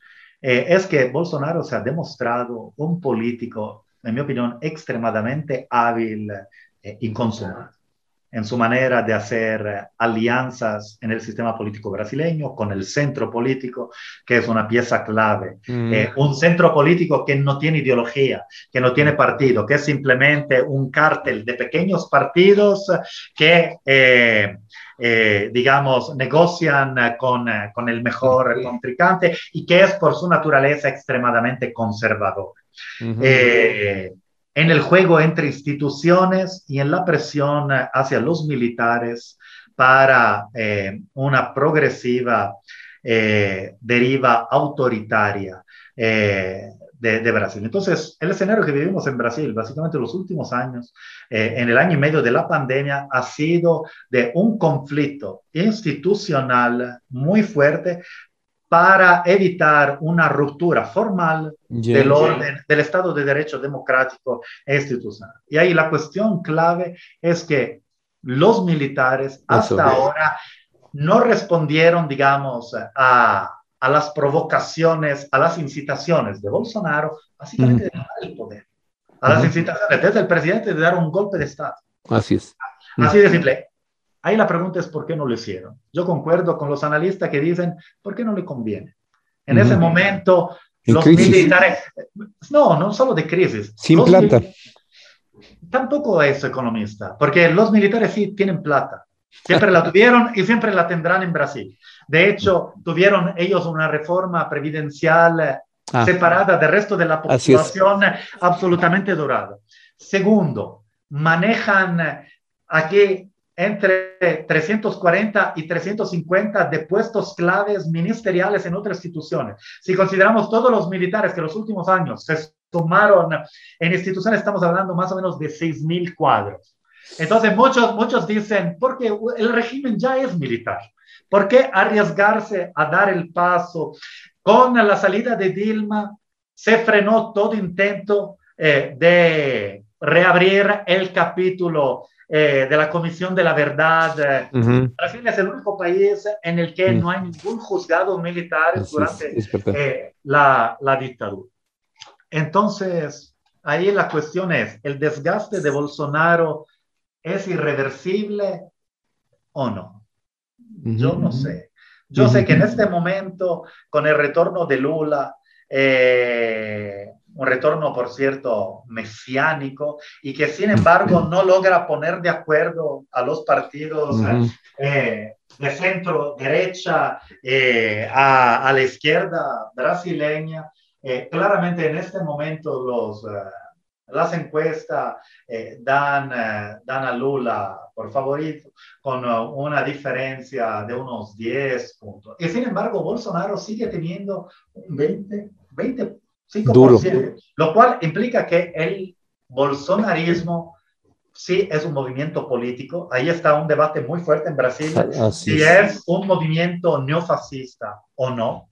eh, es que Bolsonaro se ha demostrado un político, en mi opinión, extremadamente hábil eh, y consumado en su manera de hacer alianzas en el sistema político brasileño con el centro político, que es una pieza clave. Mm. Eh, un centro político que no tiene ideología, que no tiene partido, que es simplemente un cártel de pequeños partidos que, eh, eh, digamos, negocian con, con el mejor contrincante y que es por su naturaleza extremadamente conservador. Uh-huh. Eh, en el juego entre instituciones y en la presión hacia los militares para eh, una progresiva eh, deriva autoritaria eh, de, de Brasil. Entonces, el escenario que vivimos en Brasil, básicamente los últimos años, eh, en el año y medio de la pandemia, ha sido de un conflicto institucional muy fuerte para evitar una ruptura formal yeah, del orden, yeah. del Estado de Derecho democrático e institucional. Y ahí la cuestión clave es que los militares hasta Eso, ahora no respondieron, digamos, a, a las provocaciones, a las incitaciones de Bolsonaro, básicamente mm. de tomar el poder. A uh-huh. las incitaciones desde el presidente de dar un golpe de Estado. Así es. Así de simple. Ahí la pregunta es ¿por qué no lo hicieron? Yo concuerdo con los analistas que dicen ¿por qué no le conviene? En uh-huh. ese momento los crisis. militares, no, no solo de crisis. Sin plata. Mil... Tampoco es economista, porque los militares sí tienen plata. Siempre la tuvieron y siempre la tendrán en Brasil. De hecho, tuvieron ellos una reforma previdencial ah. separada del resto de la población absolutamente dorada. Segundo, manejan aquí entre trescientos cuarenta y trescientos cincuenta de puestos claves ministeriales en otras instituciones. Si consideramos todos los militares que en los últimos años se sumaron en instituciones, estamos hablando más o menos de seis mil cuadros. Entonces, muchos, muchos dicen, porque el régimen ya es militar, ¿por qué arriesgarse a dar el paso? Con la salida de Dilma, se frenó todo intento eh, de reabrir el capítulo Eh, de la Comisión de la Verdad. Uh-huh. Brasil es el único país en el que uh-huh. no hay ningún juzgado militar sí, durante es, es eh, la, la dictadura. Entonces, ahí la cuestión es, ¿el desgaste de Bolsonaro es irreversible o no? Uh-huh. Yo no sé. Yo uh-huh. sé que en este momento, con el retorno de Lula, eh, un retorno, por cierto, mesiánico, y que sin embargo no logra poner de acuerdo a los partidos uh-huh. eh, de centro, derecha, eh, a, a la izquierda brasileña. Eh, claramente en este momento los, uh, las encuestas eh, dan, uh, dan a Lula por favorito, con uh, una diferencia de unos diez puntos. Y sin embargo, Bolsonaro sigue teniendo un veinte, veinte cinco por ciento, Duro. Lo cual implica que el bolsonarismo sí es un movimiento político. Ahí está un debate muy fuerte en Brasil, Así si es. es un movimiento neofascista o no.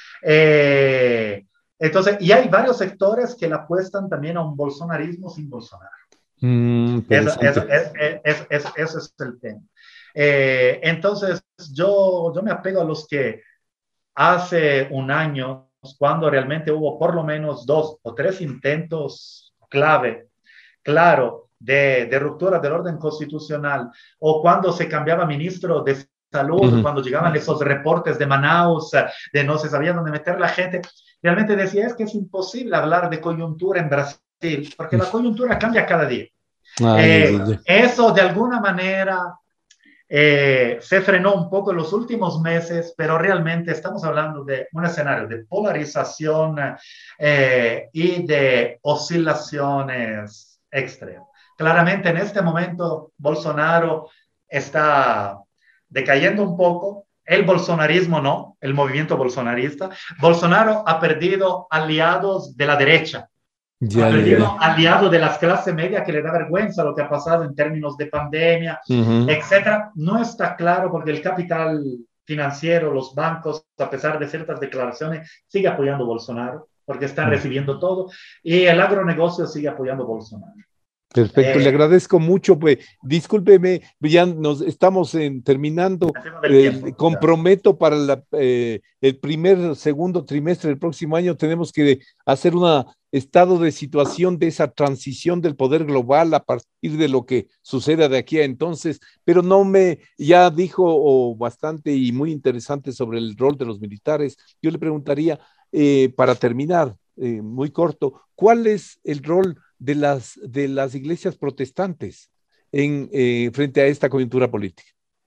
Eh, entonces, y hay varios sectores que le apuestan también a un bolsonarismo sin Bolsonaro. Mm, eso, eso, es, es, es, eso es el tema. Eh, entonces, yo, yo me apego a los que hace un año, cuando realmente hubo por lo menos dos o tres intentos clave, claro, de, de ruptura del orden constitucional, o cuando se cambiaba ministro de salud, uh-huh. cuando llegaban esos reportes de Manaus, de no se sabía dónde meter la gente, realmente decía, es que es imposible hablar de coyuntura en Brasil, porque la coyuntura cambia cada día. Ay, eh, ay, ay. Eso de alguna manera Eh, se frenó un poco en los últimos meses, pero realmente estamos hablando de un escenario de polarización eh, y de oscilaciones extremas. Claramente en este momento Bolsonaro está decayendo un poco, el bolsonarismo no, el movimiento bolsonarista. Bolsonaro ha perdido aliados de la derecha. Ya, ha perdido ya. aliado de las clases medias que le da vergüenza lo que ha pasado en términos de pandemia, uh-huh. etcétera. No está claro porque el capital financiero, los bancos, a pesar de ciertas declaraciones, sigue apoyando a Bolsonaro porque están uh-huh. recibiendo todo, y el agronegocio sigue apoyando a Bolsonaro. Perfecto, eh, le agradezco mucho. Pues discúlpeme, ya nos estamos en, terminando. Eh, comprometo para la, eh, el primer, segundo trimestre del próximo año, tenemos que hacer un estado de situación de esa transición del poder global a partir de lo que suceda de aquí a entonces, pero no me, ya dijo oh, bastante y muy interesante sobre el rol de los militares. Yo le preguntaría, eh, para terminar, eh, muy corto, ¿cuál es el rol de las, de las iglesias protestantes en, eh, frente a esta coyuntura política?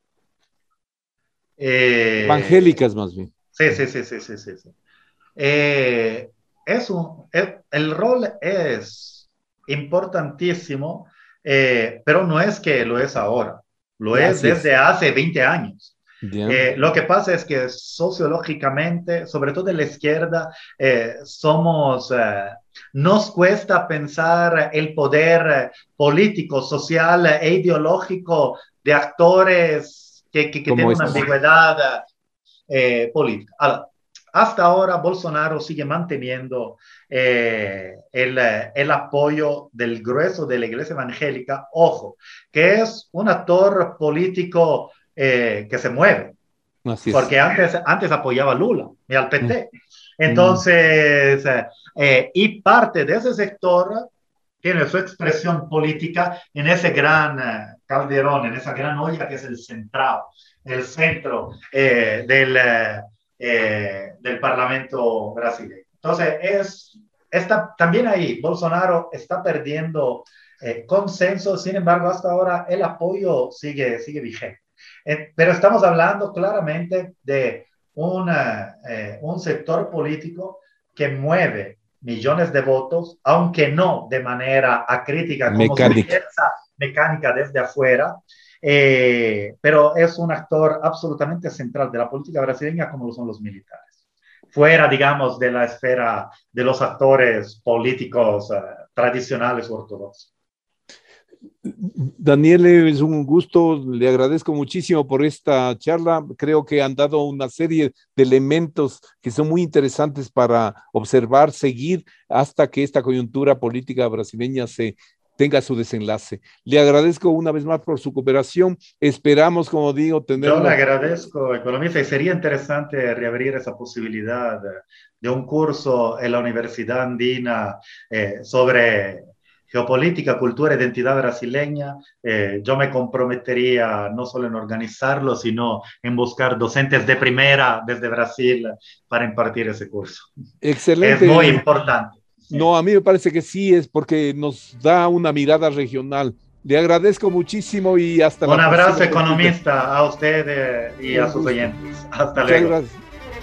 Eh, Evangélicas más bien. Sí, sí, sí, sí, sí, sí. sí. Eh, es un, el, el rol es importantísimo, eh, pero no es que lo es ahora, lo Gracias. es desde hace veinte años. Eh, lo que pasa es que sociológicamente, sobre todo en la izquierda, eh, somos, eh, nos cuesta pensar el poder político, social e ideológico de actores que, que, que tienen una ambigüedad eh, política. Ahora, hasta ahora Bolsonaro sigue manteniendo eh, el, el apoyo del grueso de la iglesia evangélica, ojo, que es un actor político Eh, que se mueve, Así porque antes, antes apoyaba a Lula y al P T. Mm. Entonces, eh, y parte de ese sector tiene su expresión política en ese gran eh, calderón, en esa gran olla que es el centrado, el centro eh, del, eh, del Parlamento brasileño. Entonces, es, está, también ahí Bolsonaro está perdiendo eh, consenso, sin embargo, hasta ahora el apoyo sigue, sigue vigente. Eh, pero estamos hablando claramente de una, eh, un sector político que mueve millones de votos, aunque no de manera acrítica, como mecánica, piensa, mecánica desde afuera, eh, pero es un actor absolutamente central de la política brasileña como lo son los militares. Fuera, digamos, de la esfera de los actores políticos eh, tradicionales ortodoxos. Daniel, es un gusto, le agradezco muchísimo por esta charla. Creo que han dado una serie de elementos que son muy interesantes para observar, seguir hasta que esta coyuntura política brasileña se tenga su desenlace. Le agradezco una vez más por su cooperación. Esperamos, como digo, tener... Yo le agradezco, economista, y sería interesante reabrir esa posibilidad de un curso en la Universidad Andina eh, sobre geopolítica, cultura, identidad brasileña. Eh, yo me comprometería no solo en organizarlo, sino en buscar docentes de primera desde Brasil para impartir ese curso. Excelente. Es muy importante. No, a mí me parece que sí, es porque nos da una mirada regional. Le agradezco muchísimo y hasta la próxima. Un abrazo, próxima. economista, a usted eh, y a sus oyentes. Hasta Muchas luego. Gracias.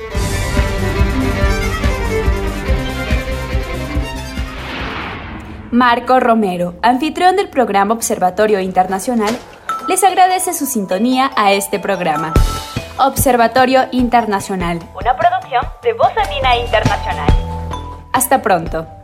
Marco Romero, anfitrión del programa Observatorio Internacional, les agradece su sintonía a este programa. Observatorio Internacional, una producción de Voz Andina Internacional. Hasta pronto.